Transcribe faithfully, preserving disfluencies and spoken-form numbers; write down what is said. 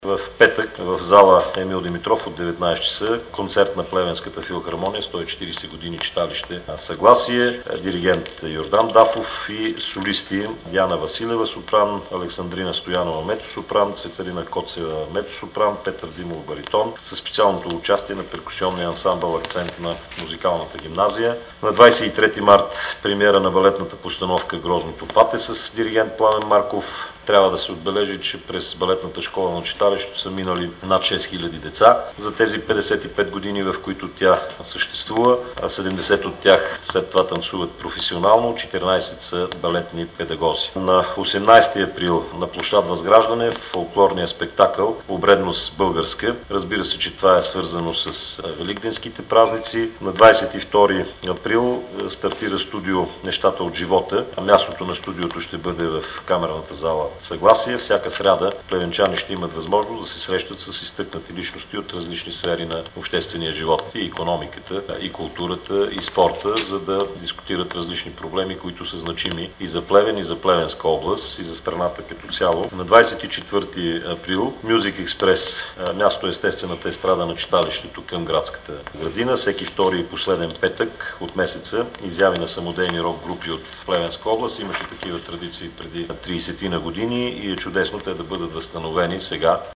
В петък в зала Емил Димитров от деветнайсет часа концерт на Плевенската филхармония, сто и четирийсет години читалище Съгласие, диригент Йордан Дафов и солисти Диана Василева сопран, Александрина Стоянова мецо-сопран, Цветарина Коцева мецо-сопран, Петър Димов баритон, със специалното участие на перкусионния ансамбъл Акцент на музикалната гимназия. На двайсет и трети март премиера на балетната постановка Грозното пате с диригент Пламен Марков. Трябва да се отбележи, че през балетната школа на читалището са минали над шест хиляди деца. За тези петдесет и пет години, в които тя съществува, седемдесет от тях след това танцуват професионално, четиринайсет са балетни педагози. На осемнайсети април на площад Възграждане фолклорния спектакъл Обредност българска. Разбира се, че това е свързано с великденските празници. На двайсет и втори април стартира студио Нещата от живота. Мястото на студиото ще бъде в камерната зала Съгласие. Всяка сряда плевенчани ще имат възможност да се срещат с изтъкнати личности от различни сфери на обществения живот, и икономиката, и културата, и спорта, за да дискутират различни проблеми, които са значими и за Плевен, и за Плевенска област, и за страната като цяло. На двайсет и четвърти април Music Express, място естествената естрада на читалището към градската градина. Всеки втори и последен петък от месеца изяви на самодейни рок групи от Плевенска област. Имаше такива традиции преди трийсет на години и е чудесно те да бъдат възстановени сега.